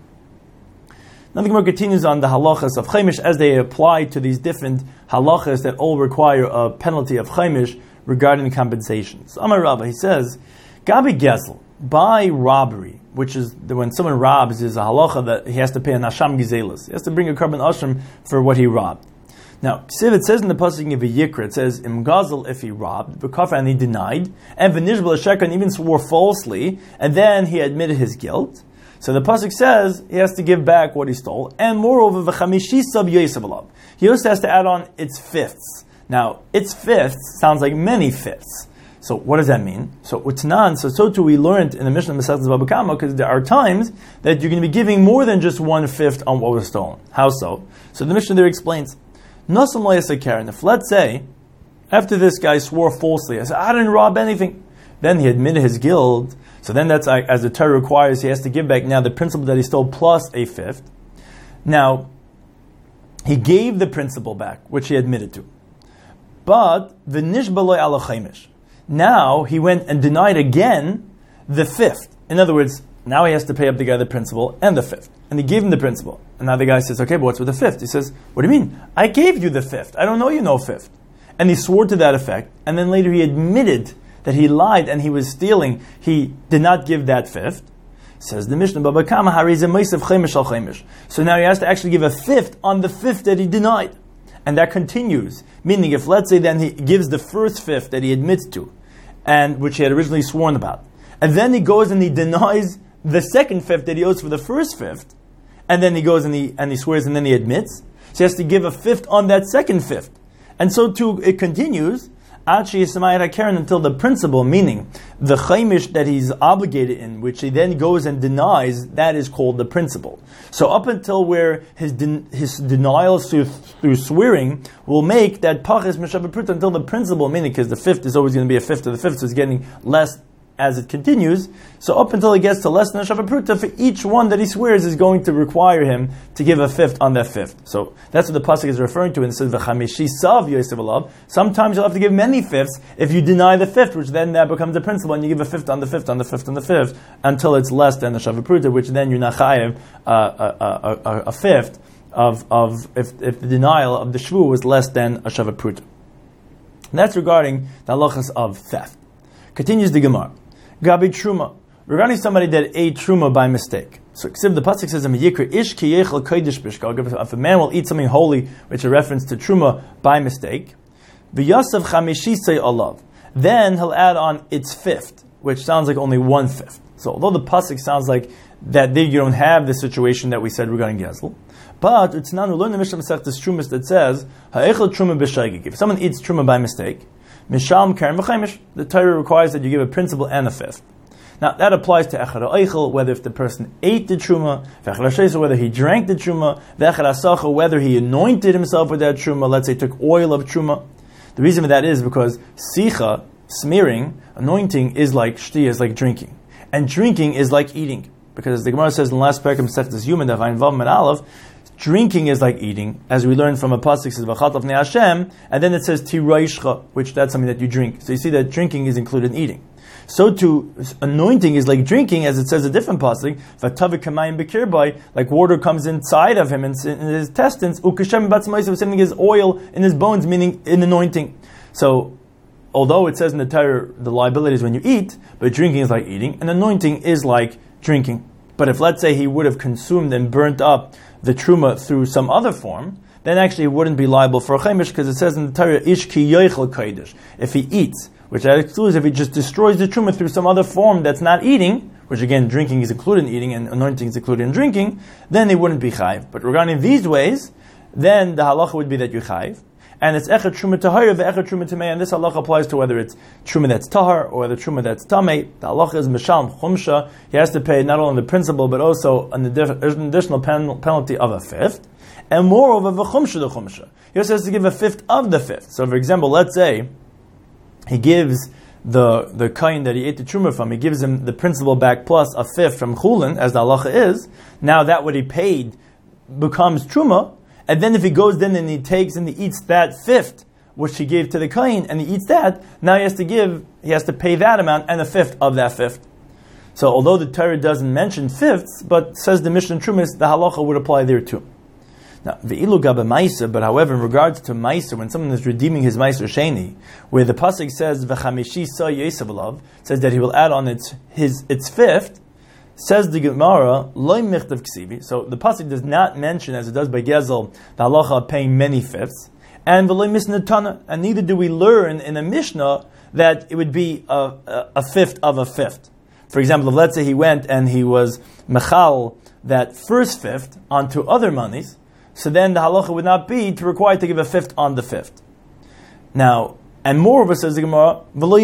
Now the Gemara continues on the halachas of chaimish as they apply to these different halachas that all require a penalty of chaimish regarding compensation. So Amar Rabbah, he says, Gabi Gezel, by robbery, which is when someone robs, is a halacha that he has to pay an asham gizelis. He has to bring a carbon asham for what he robbed. Now, it says in the pasuk of Vayikra, it says im gazel if he robbed, b'kafar and he denied, and v'nishbal sheker and even swore falsely, and then he admitted his guilt. So the pasuk says he has to give back what he stole, and moreover v'chamishi sab yosef alav. He also has to add on its fifths. Now, its fifths sounds like many fifths. So what does that mean? So utnan, so too we learned in the Mishnah Masechtas Baba Kama, because there are times that you're going to be giving more than just 1/5 on what was stolen. How so? So the Mishnah there explains, Nosam lo Karen. If let's say, after this guy swore falsely, I said, I didn't rob anything. Then he admitted his guilt. So then that's as the Torah requires, he has to give back now the principal that he stole plus a fifth. Now, he gave the principal back, which he admitted to. But the nishbaloi ala chaimish. Now he went and denied again the fifth. In other words, now he has to pay up the guy the principal and the fifth. And he gave him the principal. And now the guy says, okay, but what's with the fifth? He says, what do you mean? I gave you the fifth. I don't know you know fifth. And he swore to that effect. And then later he admitted that he lied and he was stealing. He did not give that fifth. Says the Mishnah, Baba Kama harize meisav chaimish al chaimish. So now he has to actually give a fifth on the fifth that he denied. And that continues. Meaning, if let's say then he gives the first fifth that he admits to, and which he had originally sworn about, and then he goes and he denies the second fifth that he owes for the first fifth, and then he goes and he swears and then he admits, so he has to give a fifth on that second fifth. And so too it continues, until the principal, meaning the chaimish that he's obligated in, which he then goes and denies, that is called the principal. So up until where his denial through swearing will make that pachis meshavah until the principal, meaning because the fifth is always going to be a fifth of the fifth, so it's getting less as it continues. So up until he gets to less than a shavapruta, for each one that he swears is going to require him to give a fifth on that fifth. So that's what the pasuk is referring to, and it says v'chamishi sav yosef alav. Sometimes you'll have to give many fifths if you deny the fifth, which then that becomes the principle, and you give a fifth on the fifth on the fifth on the fifth until it's less than the shavapruta, which then you're not chayev a fifth of if the denial of the shvu was less than a shavapruta. And that's regarding the halachas of theft. Continues the Gemara. Gabi truma, regarding somebody that ate truma by mistake. So the pasuk says, "Ish ki yechel kodesh b'shkal." If a man will eat something holy, which is a reference to truma by mistake, v'yasav chamishisei alav, then he'll add on its fifth, which sounds like only 1/5. So although the pasuk sounds like that you don't have the situation that we said regarding gezel, but it's not. We learn the Mishnah Masechtas Trumas that says, "Ha'echel truma b'shaygig." If someone eats truma by mistake, Mishalm Karen v'chaimish, the Torah requires that you give a principal and a fifth. Now that applies to echad ha'oichel, whether if the person ate the truma, whether he drank the truma, whether he anointed himself with that truma, let's say took oil of truma. The reason for that is because sicha, smearing, anointing, is like shti, is like drinking. And drinking is like eating. Because as the Gemara says in the last paragraph, Seftas Human, drinking is like eating, as we learned from a pasuk says v'chataf ne Hashem, and then it says tiraishcha, which that's something that you drink. So you see that drinking is included in eating. So too, anointing is like drinking, as it says a different pasuk, v'tavik kamayim b'kirbai, like water comes inside of him in his intestines, ukashem batzmaisav, same thing as oil in his bones, meaning in anointing. So, although it says in the Torah the liability is when you eat, but drinking is like eating, and anointing is like drinking. But if, let's say, he would have consumed and burnt up the truma through some other form, then actually he wouldn't be liable for a chaimish, because it says in the Torah, ish ki yoichel kodesh. If he eats, which that excludes if he just destroys the truma through some other form that's not eating, which again, drinking is included in eating and anointing is included in drinking, then he wouldn't be chayiv. But regarding these ways, then the halacha would be that you chayiv. And it's echad truma tahara ve'echad truma tamei, and this halacha applies to whether it's truma that's tahar or the truma that's tamei. The halacha is mishal chumsha. He has to pay not only the principal but also an additional penalty of a fifth, and moreover v'chumsha the chumsha. He also has to give a fifth of the fifth. So, for example, let's say he gives the kain that he ate the truma from, he gives him the principal back plus a fifth from chulin, as the halacha is. Now that what he paid becomes truma. And then if he goes then and he takes and he eats that fifth, which he gave to the kain, and he eats that, now he has to pay that amount and a fifth of that fifth. So although the Torah doesn't mention fifths, but says the Mishnah Trumas, the halacha would apply there too. Now, ve'ilu gabe ma'aser, but however, in regards to ma'aser, when someone is redeeming his ma'aser sheni, where the pasuk says v'chamishi sa yesav alav, says that he will add on its fifth, says the Gemara, loy michtav ksivi. So the pasuk does not mention, as it does by Gezel, the halacha of paying many fifths, and v'loy misnatana, and neither do we learn in the Mishnah that it would be a fifth of a fifth. For example, if let's say he went and he was mechal that first fifth onto other monies, so then the halacha would not be to require to give a fifth on the fifth. Now, and moreover, says the Gemara,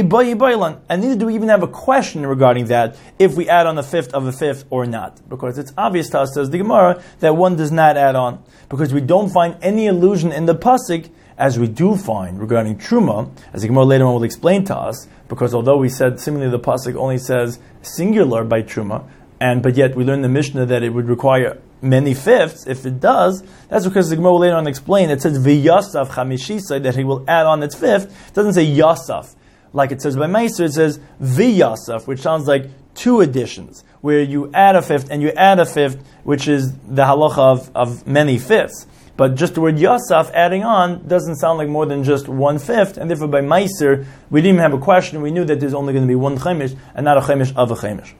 and neither do we even have a question regarding that, if we add on a fifth of a fifth or not. Because it's obvious to us, says the Gemara, that one does not add on. Because we don't find any allusion in the pasuk, as we do find regarding truma, as the Gemara later on will explain to us, because although we said similarly the pasuk only says singular by truma, but yet we learn in the Mishnah that it would require many fifths. If it does, that's because the Gemara will later on explain. It says v'yasaf chamishisai, that he will add on its fifth. It doesn't say yasaf like it says by Meiser. It says v'yasaf, which sounds like two additions, where you add a fifth and you add a fifth, which is the halacha of many fifths. But just the word yasaf, adding on, doesn't sound like more than just one fifth, and therefore by Meiser we didn't even have a question. We knew that there's only going to be one chaimish and not a chaimish of a chaimish.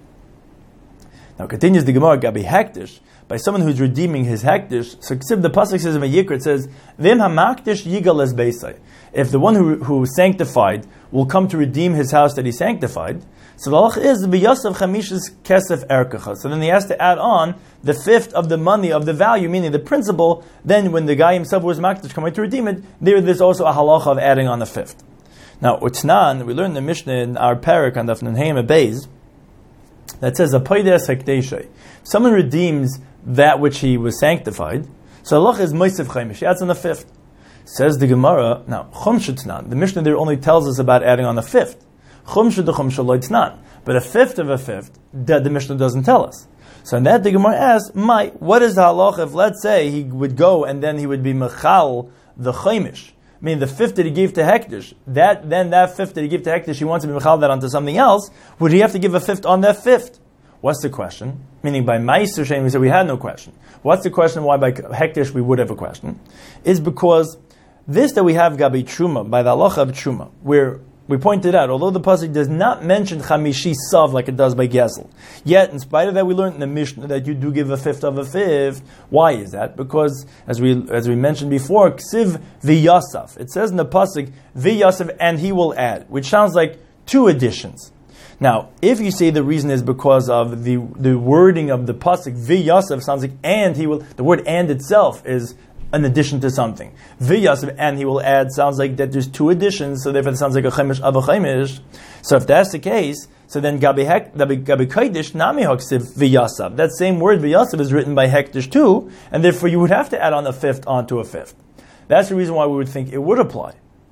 Now continues the Gemara, Gabi Hektish, by someone who's redeeming his Hektish. So the pasuk says in Vayikra, it says, Vim hamaktish yigal es beisai. If the one who sanctified will come to redeem his house that he sanctified, so the halach is v'yasav chamishas kesef erkacha. So then he has to add on the fifth of the money, of the value, meaning the principal. Then when the guy himself was maktish coming to redeem it, there's also a halacha of adding on the fifth. Now, Utznan, we learned in the Mishnah in our parak on Daf Nunheim Beis, that says a paides hekdeshay. Someone redeems that which he was sanctified, so halacha is moisef chaimish. He adds on the fifth. Says the Gemara. Now chumshatznan. The Mishnah there only tells us about adding on the fifth. Chumshat the chumsha loitznan. But a fifth of a fifth that the Mishnah doesn't tell us. So in that the Gemara asks, what is the halacha if let's say he would go and then he would be mechal the chaimish? I mean, the fifth that he gave to Hektish, that fifth that he gave to Hektish, he wants to be mechal that onto something else, would he have to give a fifth on that fifth? What's the question? Meaning by Meiser Shem, we said we had no question. What's the question why by Hektish we would have a question? Is because this that we have Gabi Truma, by the halacha of Truma, where we pointed out, although the pasuk does not mention Chamishi Sav like it does by Gezel, yet in spite of that we learned in the Mishnah that you do give a fifth of a fifth. Why is that? Because as we mentioned before, Ksiv v'yasaf. It says in the pasuk v'yasaf and he will add, which sounds like two additions. Now, if you say the reason is because of the wording of the pasuk v'yasaf sounds like and he will, the word and itself is an addition to something. V'yasef and he will add sounds like that there's two additions, so therefore it sounds like a chaimish of a chaimish. So if that's the case, So then Gabi Kaidish Nami Haksiv V'Yasav. That same word V'Yasav is written by Hektish too, and therefore you would have to add on a fifth onto a fifth. That's the reason why we would think it would apply.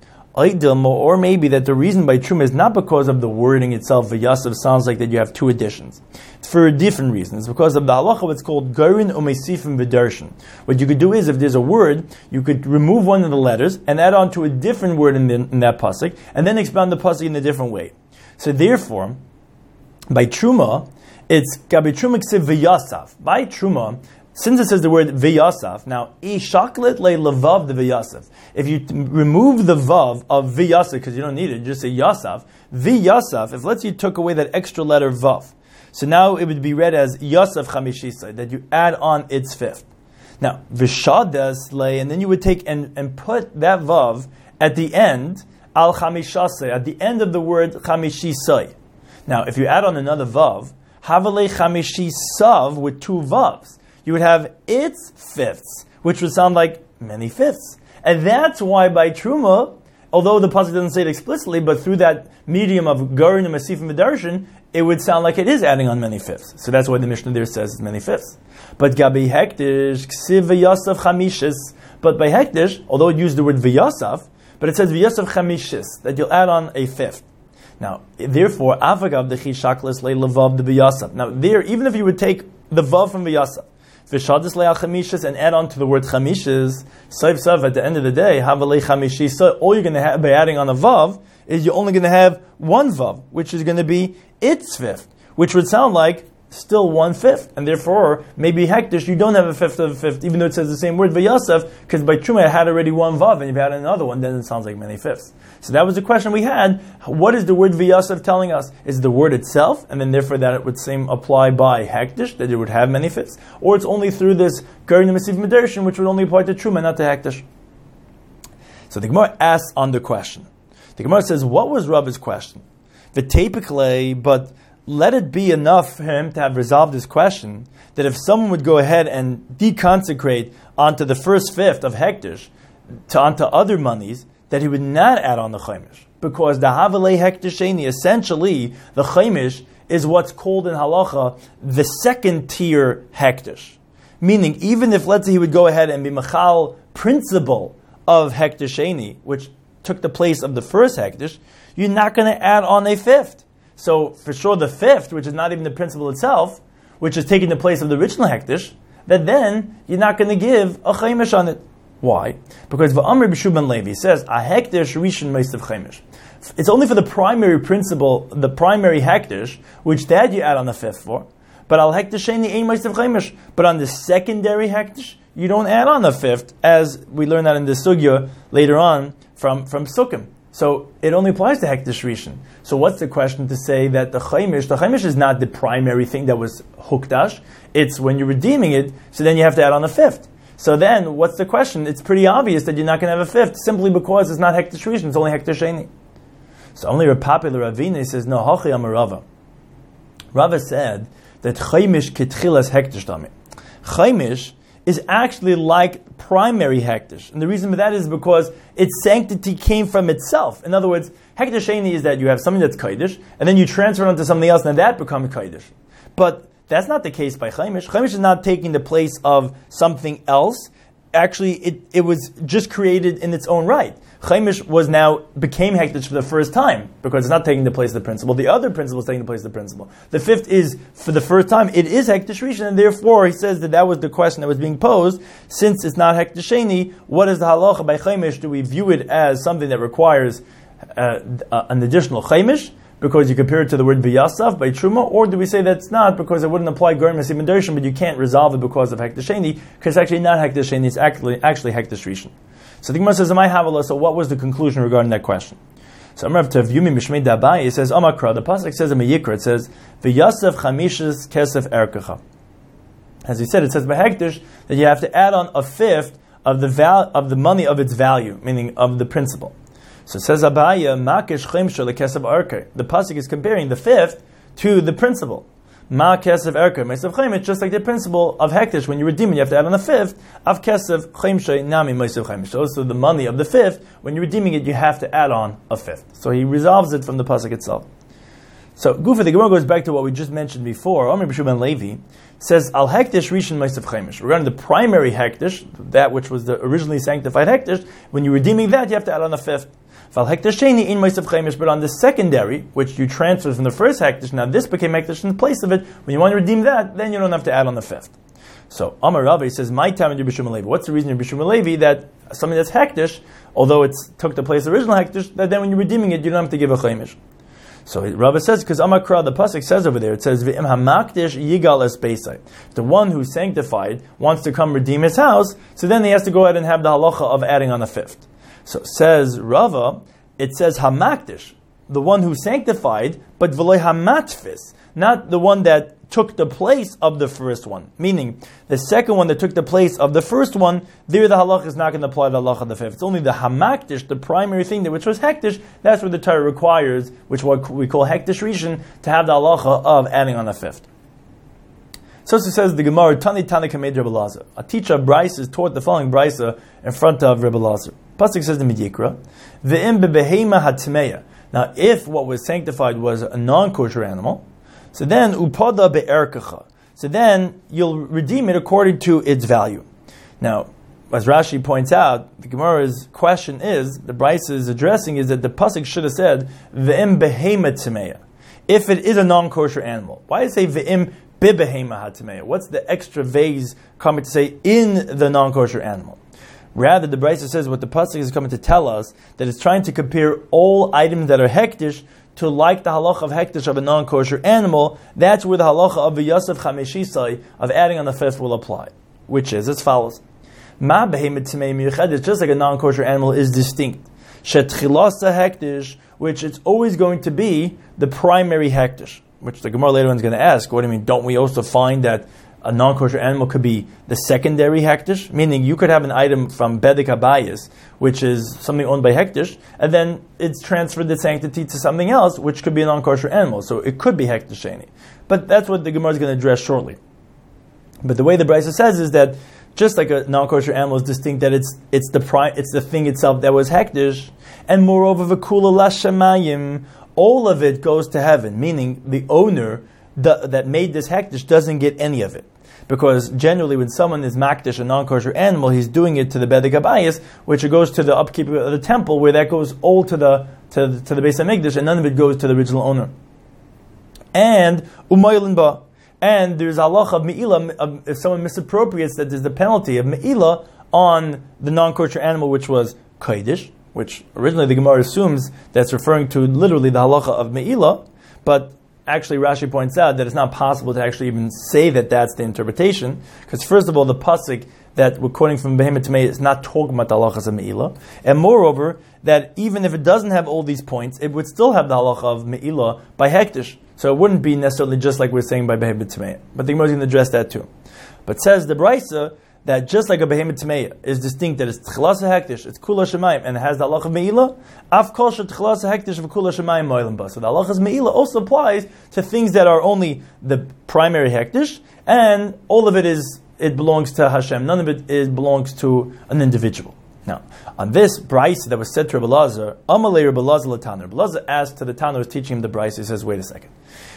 Or maybe that the reason by Truma is not because of the wording itself. V'Yasav sounds like that you have two additions. It's for a different reason. It's because of the halacha, what's called Garin Umeisifim V'Darshan. What you could do is, if there's a word, you could remove one of the letters and add on to a different word in that pasuk, and then expound the pasuk in a different way. So therefore, by Truma, it's Gabi Truma Ksiv V'Yasav. By Truma, since it says the word V'Yasav, now, I shaklet le lavav the V'Yasav. If you remove the vav of V'Yasav, because you don't need it, you just say Yasav, V'Yasav, if let's say you took away that extra letter vav, so now it would be read as Yasav Chamishisai, that you add on its fifth. Now, V'Shadas le, and then you would take and put that vav at the end, Al Chamishasai, at the end of the word Chamishisai. Now, if you add on another vav, Havale Chamishisav with two vavs, you would have its fifths, which would sound like many fifths. And that's why by Truma, although the pasuk doesn't say it explicitly, but through that medium of Garin and Masifim V'Darshan, it would sound like it is adding on many fifths. So that's why the Mishnah there says it's many fifths. But Gabi Hektish, Ksiv V'Yasav Chamishis. But by Hektish, although it used the word V'Yasav, but it says V'Yasav Chamishis, that you'll add on a fifth. Now, therefore, Avagav Dechi Shakles Le Lavav the V'Yasav. Now, there, even if you would take the Vav from V'Yasav, V'Shadis Le Chamishis, and add on to the word Chamishis, Saiv Sav, at the end of the day, Havale Chamishis, all you're going to have by adding on a Vav is you're only going to have one Vav, which is going to be its fifth, which would sound like still 1/5, and therefore maybe Hektish you don't have a fifth of a fifth, even though it says the same word V'Yasav, because by Truma it had already one vav, and you've had another one, then it sounds like many fifths. So that was the question we had. What is the word V'Yasav telling us? Is it the word itself, and then therefore that it would same apply by Hektish, that it would have many fifths, or it's only through this Garin Masif Medershin, which would only apply to Truma, not to Hektish? So the Gemara asks on the question. The Gemara says, what was Rabbi's question? The Tepikle, but let it be enough for him to have resolved this question, that if someone would go ahead and deconsecrate onto the first fifth of Hektish, onto other monies, that he would not add on the Chaimish. Because the Havalei Hektisheni, essentially, the Chaimish is what's called in Halacha the second tier Hektish. Meaning, even if, let's say, he would go ahead and be Machal principle of Hektisheni, which took the place of the first Hektish, you're not going to add on a fifth. So, for sure, the fifth, which is not even the principle itself, which is taking the place of the original Hektish, that then you're not going to give a Chaimish on it. Why? Because V'amr B'Shu ben Levi says, a Hektish Rishon Meisav Chaimish. It's only for the primary principle, the primary Hektish, which that you add on the fifth for. But Al Hektisheni Ein Meisav Chaimish. But on the secondary Hektish, you don't add on the fifth, as we learn that in the Sugya later on from Sukkim. So it only applies to Hektish Rishon. So what's the question to say that the Chaimish is not the primary thing that was Hukdash, it's when you're redeeming it, so then you have to add on a fifth. So then, what's the question? It's pretty obvious that you're not going to have a fifth, simply because it's not Hektish Rishon, it's only Hektish Sheni. So only a popular Ravina says, no, Hachi Amar Rava. Rava said that Chaimish Ketchilas Hektish Dami. Chaimish is actually like primary Hektish. And the reason for that is because its sanctity came from itself. In other words, Hektish Sheni is that you have something that's Kaidish, and then you transfer it onto something else, and that becomes Kaidish. But that's not the case by Chaimish. Chaimish is not taking the place of something else. Actually, it was just created in its own right. Chaimish became Hektish for the first time, because it's not taking the place of the principle. The other principle is taking the place of the principle. The fifth is, for the first time, it is Hektish Rishon, and therefore he says that was the question that was being posed. Since it's not Hektish Sheni, what is the halacha by Chaimish? Do we view it as something that requires an additional Chaimish, because you compare it to the word V'Yasav by Truma, or do we say that's not, because it wouldn't apply Garin Masif Medershin, but you can't resolve it because of Hektish Sheni, because it's actually not Hektish Sheni, it's actually Hektish Rishon. So the Gemara says, "Am I Havala?" So what was the conclusion regarding that question? So Amrav Tavyumi Mishmei Dabai, it says, Amakra, the pasuk says in Meyikra, it says, V'Yasav Chamishas Kesef Erkecha. As he said, it says by Hektish that you have to add on a fifth of the money of its value, meaning of the principal. So it says Abaya Makesh Chaimsha leKesav Erker. The pasuk is comparing the fifth to the principal. Ma Kesav Erker Meisav Chaimish, just like the principle of Hektish. When you redeem it, you have to add on the fifth of Kesav Chaimsha Nami Meisav Chaimish. So the money of the fifth, when you're redeeming it, you have to add on a fifth. So he resolves it from the pasuk itself. So Gufa, the Gemara goes back to what we just mentioned before. Amr B'Shu ben Levi says, Al Hektish Rishon Meisav Chaimish. Regarding the primary Hektish, that which was the originally sanctified Hektish, when you're redeeming that, you have to add on a fifth. Val Hektish Sheni in Meisav Chaimish, but on the secondary, which you transferred from the first Hektish, now this became Hektish in place of it. When you want to redeem that, then you don't have to add on the fifth. So Amar Rava says, my time in Rabbi Shimon Levi. What's the reason in Rabbi Shimon Levi that something that's Hektish, although it took the place of the original Hektish, that then when you're redeeming it, you don't have to give a Chaimish? So Rava says, because Amakra, the pasuk says over there, it says, "V'im hamakdish yigal es beisai." The one who's sanctified wants to come redeem his house, so then he has to go ahead and have the halacha of adding on a fifth. So says Rava, it says hamakdish, the one who's sanctified, but v'loy hamatfis, not the one that took the place of the first one. Meaning, the second one that took the place of the first one, there the halacha is not going to apply the halacha of the fifth. It's only the hamakdish, the primary thing, which was hektish, that's what the Torah requires, which what we call hektish rishon, to have the halacha of adding on a fifth. So it says the Gemara, Tani Tani Kamed Rebbe Lazar. A teacher of Bryce is taught the following Bryce in front of Rebbe Lazar. Pasuk says the Midyikra, Ve'im bebehema hatmeya. Now, if what was sanctified was a non-kosher animal, so then upada be'erkacha. So then you'll redeem it according to its value. Now, as Rashi points out, the Gemara's question is, the Bryce is addressing, is that the pasuk should have said ve'im behema tmeya. If it is a non-kosher animal, why does it say ve'im bibehema hatmeya? What's the extra vase coming to say in the non-kosher animal? Rather, the Bryce says what the pasuk is coming to tell us, that it's trying to compare all items that are hektish to like the halacha of hektish of a non-kosher animal. That's where the halacha of the Yosef Chameshisai of adding on the fifth will apply, which is as follows: Ma behemet tmei miyuchedes, just like a non-kosher animal is distinct. Shetchilasa hektish, which it's always going to be the primary hektish. Which the Gemara later on is going to ask, what do you mean? Don't we also find that a non-kosher animal could be the secondary hektish? Meaning you could have an item from Bedek Habayis, which is something owned by hektish, and then it's transferred the sanctity to something else, which could be a non-kosher animal. So it could be hektish sheni. But that's what the Gemara is going to address shortly. But the way the Brisa says is that just like a non-kosher animal is distinct, that it's the thing itself that was hektish, and moreover v'kula lashamayim, all of it goes to heaven. Meaning the owner that made this hektish doesn't get any of it. Because generally when someone is makdish, a non-kosher animal, he's doing it to the Bedek Habayis, which goes to the upkeep of the temple, where that goes all to the Beis HaMikdash, and none of it goes to the original owner. And umaylin ba, and there's halacha of me'ilah, if someone misappropriates, that there's the penalty of me'ilah on the non-kosher animal, which was kodesh, which originally the Gemara assumes that's referring to literally the halacha of me'ilah, but actually, Rashi points out that it's not possible to actually even say that that's the interpretation, because first of all, the pasuk that we're quoting from Behemoth Tamei is not talking about the halachas of Me'ilah, and moreover, that even if it doesn't have all these points, it would still have the halacha of Me'ilah by hektish, so it wouldn't be necessarily just like we're saying by Behemoth Tamei. But the Gemara is going to address that too. But says the Brisa that just like a Behemoth Tamei is distinct, that it's Tchilas HaHektish, it's Kula Shemayim, and it has the halacha of Me'ilah, Af Kol Tchilas HaHektish of Kula Shemayim Mo'ilim Ba. So the halacha of Me'ilah also applies to things that are only the primary Hektish, and all of it belongs to Hashem. None of it belongs to an individual. Now, on this Brisa that was said to Rebbe Lazar, Amalei Rebbe Lazar L'Tana. Rebbe Lazar asked to the Tana who was teaching him the Brisa, he says, wait a second.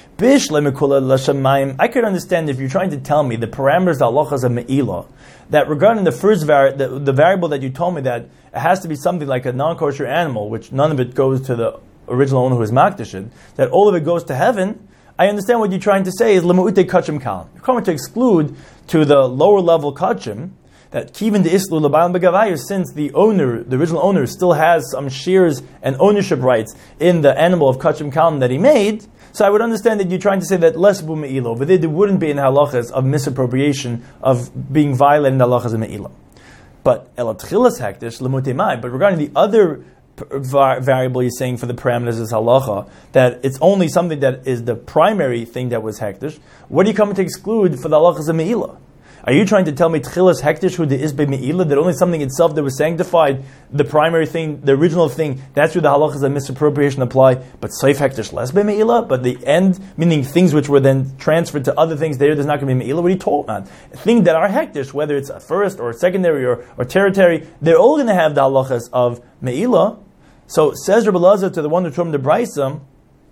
I could understand if you're trying to tell me the parameters, the halachas of Me'ilah, that regarding the first the variable that you told me that it has to be something like a non-kosher animal, which none of it goes to the original owner who is makdashid, that all of it goes to heaven. I understand what you're trying to say is lemu'ute kachim kalam. You're coming to exclude to the lower level kachim that kivin de islu lebayim begavayu, since the original owner, still has some shares and ownership rights in the animal of kachim kalam that he made. So I would understand that you're trying to say that less bu me'ilah, but there wouldn't be in halachas of misappropriation, of being violating the halachas of me'ilah. But elatchilas hektish lemutemai. But regarding the other variable you're saying for the parameters is halacha, that it's only something that is the primary thing that was hektish. What are you coming to exclude for the halachas of me'ilah? Are you trying to tell me tchilas hektish hu de is be me'ilah, that only something itself that was sanctified, the primary thing, the original thing, that's where the halachas of misappropriation apply, but seif hektish less be me'ilah, but the end, meaning things which were then transferred to other things, there's not going to be me'ilah? What are you talking about? Things that are hektish, whether it's a first or secondary or tertiary, they're all going to have the halachas of me'ilah. So says Rebbe Lazar to the one who told him the Brisa,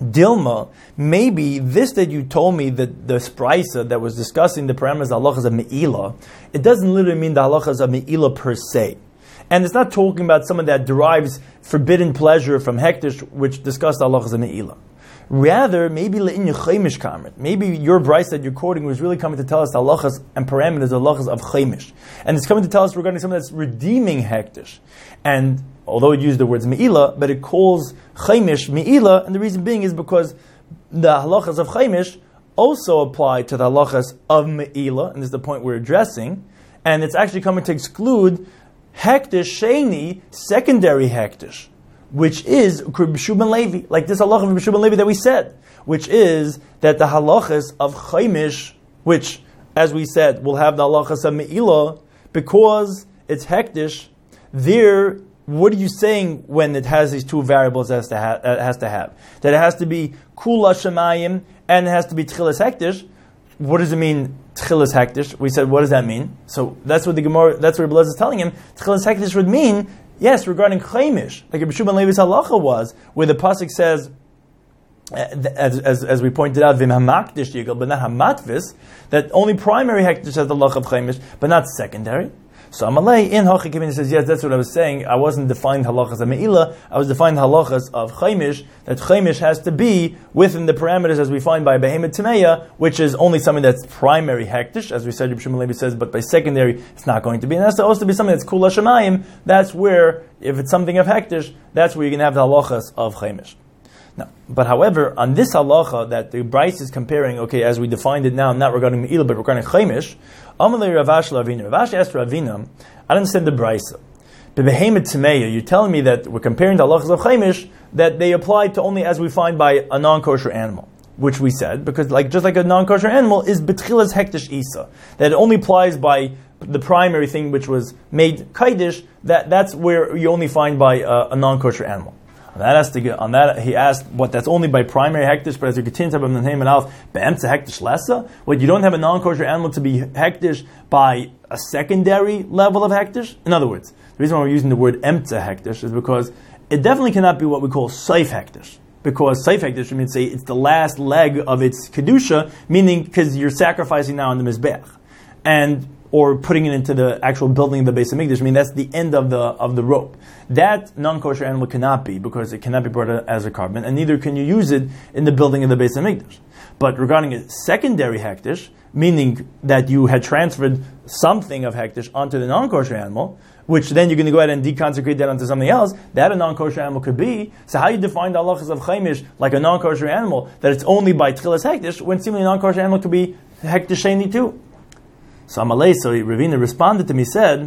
Dilma, maybe this that you told me, that the sprisa that was discussing the parameters of halachas of me'ilah, it doesn't literally mean the halachas of me'ilah per se. And it's not talking about someone that derives forbidden pleasure from hektish, which discussed the halachas of me'ilah. Rather, maybe le'inyu chaimish kamrit. Maybe your brisa that you're quoting was really coming to tell us the halachas and parameters, the halachas of chaimish. And it's coming to tell us regarding someone that's redeeming hektish. And although it used the words me'ilah, but it calls chaimish me'ilah, and the reason being is because the halachas of chaimish also apply to the halachas of me'ilah, and this is the point we're addressing, and it's actually coming to exclude hektish sheni, secondary hektish, which is Rabbi Shua Levi, like this halacha of Rabbi Shua Levi that we said, which is that the halachas of chaimish, which, as we said, will have the halachas of me'ilah, because it's hektish, there, what are you saying when it has these two variables it has to have? That it has to be kula shemayim and it has to be tchilas hektish. What does it mean, tchilas hektish? We said, what does that mean? So that's what the Gemara, that's what Rabbi Elazar is telling him. Tchilas hektish would mean, yes, regarding chaimish, like Rabbi Shua Levi's halacha was, where the pasuk says, as we pointed out, vim hamakdish yigal, but not hamatvis, that only primary hektish has the halacha of chaimish, but not secondary. So Amalei in Hachikimini says, yes, that's what I was saying. I wasn't defining halachas of me'ilah. I was defining halachas of chaimish. That chaimish has to be within the parameters as we find by behemoth tameya, which is only something that's primary hektish, as we said. Rabbi Shimon Levi says, but by secondary, it's not going to be. And it has to also be something that's kula shemayim. That's where, if it's something of hektish, that's where you're going to have the halachas of chaimish. Now, but however, on this halacha that the Bryce is comparing, okay, as we defined it now, not regarding me'ilah, but regarding chaimish, Amalei Ravash Ravina. Ravash asked Ravina, I don't understand the Bryce. Behemoth Tameya, you're telling me that we're comparing the halachas of chaimish, that they apply to only as we find by a non-kosher animal, which we said, because just like a non-kosher animal is betchilas hektish isa, that it only applies by the primary thing which was made kaidish, that's where you only find by a non-kosher animal. On that, he asked, what, that's only by primary hektish, but as you continue to have the name and alf, be'emtze hektish lessa? What, you don't have a non-kosher animal to be hektish by a secondary level of hektish? In other words, the reason why we're using the word emtze hektish is because it definitely cannot be what we call seif hektish. Because seif hektish means say it's the last leg of its kedusha, meaning because you're sacrificing now on the mizbeach. Or putting it into the actual building of the Beis Hamikdash. I mean, that's the end of the rope. That non-kosher animal cannot be, because it cannot be brought as a carbon, and neither can you use it in the building of the Beis Hamikdash. But regarding a secondary hektish, meaning that you had transferred something of hektish onto the non-kosher animal, which then you're going to go ahead and deconsecrate that onto something else, that a non-kosher animal could be. So how you define the halachas of chaimish like a non-kosher animal, that it's only by tchilas hektish, when seemingly a non-kosher animal could be hektish sheni too? So Amalei, so Ravina responded to me, said,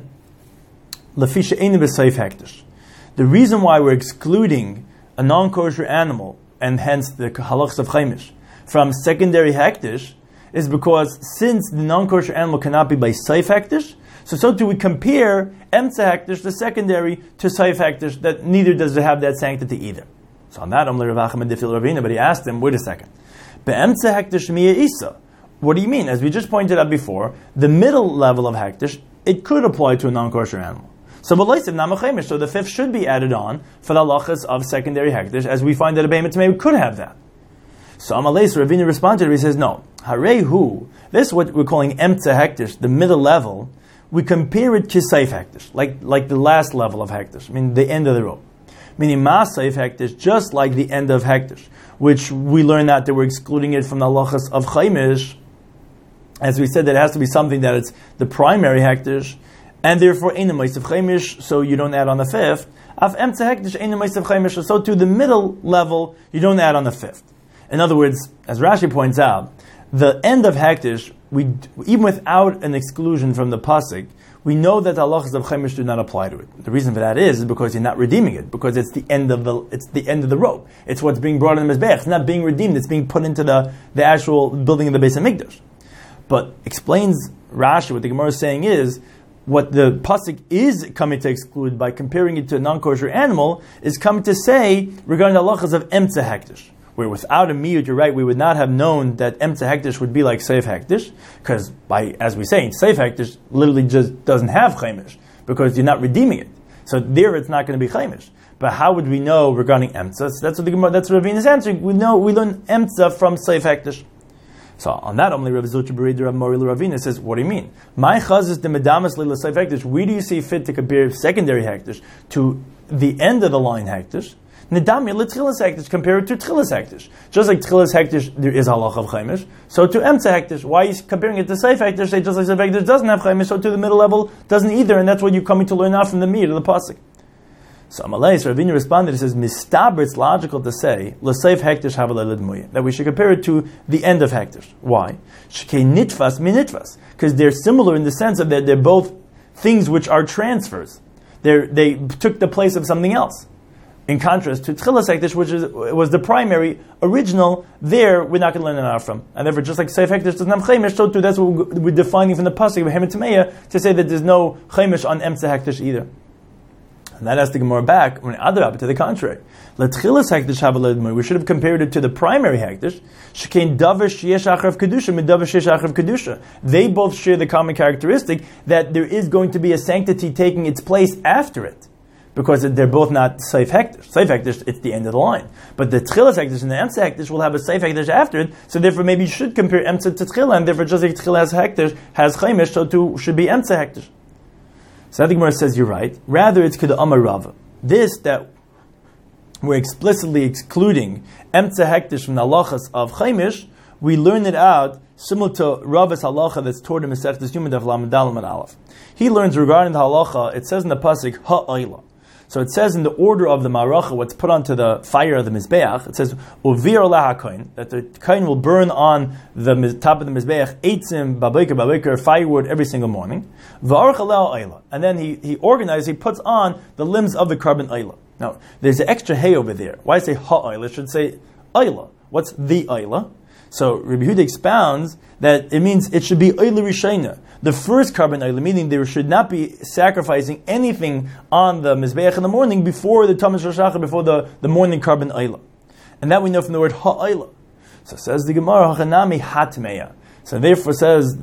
Lafisha eini b'seif hektish. The reason why we're excluding a non-kosher animal, and hence the halachas of chaimish, from secondary hektish, is because since the non-kosher animal cannot be by seif hektish, so too we compare emtze hektish, the secondary, to seif hektish, that neither does it have that sanctity either. So on that, Amalei Rav Achmed Defil Ravina, but he asked him, wait a second, be'emtze hektish miya isa. What do you mean? As we just pointed out before, the middle level of hektish, it could apply to a non-kosher animal. So the fifth should be added on for the halachas of secondary hektish, as we find that a behemoth tamei could have that. So Amalei, so Ravina responded, he says, no, harehu, this is what we're calling emtze hektish, the middle level, we compare it to seif hektish, like the last level of hektish, I mean the end of the rope. Meaning ma seif hektish, just like the end of hektish, which we learned that they were excluding it from the halachas of chaimish. As we said, that it has to be something that it's the primary hektish, and therefore ain't a ma'asav chaimish, so you don't add on the fifth. Af emtze hektish ain't a ma'asav chaimish, so to the middle level, you don't add on the fifth. In other words, as Rashi points out, the end of hektish, even without an exclusion from the pasuk, we know that the halachas of chaimish do not apply to it. The reason for that is because you're not redeeming it, because it's the end of the rope. It's what's being brought in the mizbeach. It's not being redeemed. It's being put into the actual building of the Beis Hamikdash. But explains Rashi, what the Gemara is saying is, what the pasuk is coming to exclude by comparing it to a non-kosher animal is coming to say regarding the halachas of emtze hektish, where without a miyut, you're right, we would not have known that emtze hektish would be like seif hektish, because as we say, seif hektish literally just doesn't have chaimish, because you're not redeeming it. So there it's not going to be chaimish. But how would we know regarding Emtza? So that's what the Gemara, that's what Ravina is answering. We learn Emtza from Seif Hektish. So on that, only Rav Zucha Bereder Rav Mori Ravina says, what do you mean? My chazis de medamas leila Seif Hektish. Where do you see fit to compare secondary Hektish to the end of the line Hektish? Nedami l'tchilas Hektish, compare it to Tchilas Hektish. Just like Tchilas Hektish, there is halach of Chaimish. So to Emtza Hektish, why are you comparing it to Seif Hektish? Say just like Seif Hektish doesn't have Chaimish, so to the middle level doesn't either, and that's what you're coming to learn out from the Mir, the Pasuk. So Amalei, so Ravina responded, he says, Mistaber, it's logical to say, L'seif Hektish havalei l'dmuya, that we should compare it to the end of Hektish. Why? Shekei nitfas mi nitfas. Because they're similar in the sense of that they're both things which are transfers. They took the place of something else. In contrast to Tchilas Hektish, which was the primary, original, there we're not going to learn it out from. And therefore, just like Seif Hektish doesn't have Chaimish, so too, that's what we're defining from the Pasuk of Hemet Tameya to say that there's no Chaimish on Emtza Hektish either. And that has to Gemara back, to the contrary. L'tchilas Hektish havalei l'dmuya, we should have compared it to the primary Hektish. Shekein davar sheyesh acharav kedusha mid davar sheyesh acharav kedusha. They both share the common characteristic that there is going to be a sanctity taking its place after it. Because they're both not Seif Hektish. Seif Hektish, it's the end of the line. But the Tchilas Hektish and the Emtza Hektish will have a Seif Hektish after it, so therefore maybe you should compare Emtza to Tchila, and therefore just like Tchila has Hektish, has Chaimish, so too should be Emtza Hektish. So the Gemara says you're right. Rather, it's K'da Amar Rava. This, that we're explicitly excluding Emtza Hektish from the halachas of Chaimish, we learn it out similar to Rava's halacha that's taught in Masechtas Yuma Daf Lamed Dalet Aleph. He learns regarding the halacha, it says in the Pasuk, Ha'ayla. So it says in the order of the maracha, what's put onto the fire of the mizbeach, it says uvir laha kohen, that the kohen will burn on the top of the mizbeach eitzim babikar firewood every single morning. V'arach aleh ayla, and then he organizes, he puts on the limbs of the carbon ayla. Now there's an extra hay over there. Why say ha'ayla? It should say ayla. What's the ayla? So Rabbi Yehuda expounds that it means it should be ayla rishayna, the first carbon ayla, meaning there should not be sacrificing anything on the mizbeach in the morning before the tamas shachar, before the morning carbon ayla, and that we know from the word ha'ayla. So says the Gemara, hachanami hatmeya. So therefore says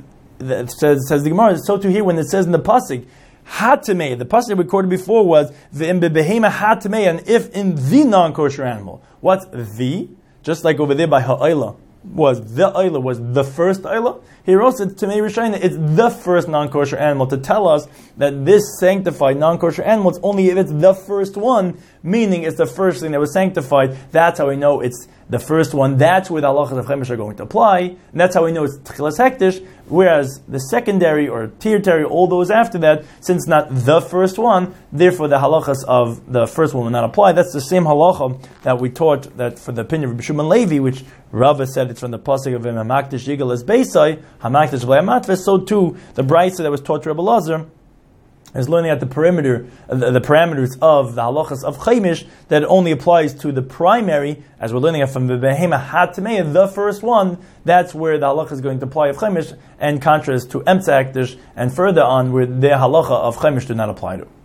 the Gemara, so to here when it says in the pasuk hatmeya, the pasuk recorded before was v'im bebehema hatmeya, and if in the non-kosher animal, what's the? Just like over there by ha'ayla was the first ayla. Here also, Tamei Rishayna, it's the first non-kosher animal to tell us that this sanctified non-kosher animal, it's only if it's the first one, meaning it's the first thing that was sanctified. That's how we know it's the first one. That's where the halachas of Chaimish are going to apply, and that's how we know it's Tchilas Hektish, whereas the secondary or tertiary, all those after that, since not the first one, therefore the halachas of the first one will not apply. That's the same halacha that we taught that for the opinion of Rabbi Shimon Levi, which Rava said it's from the pasuk of Hamakdish Yigal as Beisai, Hamakdish B'lei Matves. So too, the brayso that was taught to Rabbi Lazar is learning at the parameters of the halachas of Chaimish that only applies to the primary, as we're learning from the Behema Hatmeya, the first one. That's where the halacha is going to apply of Chaimish, and contrast to Emtza Hektish, and further on where the halacha of Chaimish do not apply to.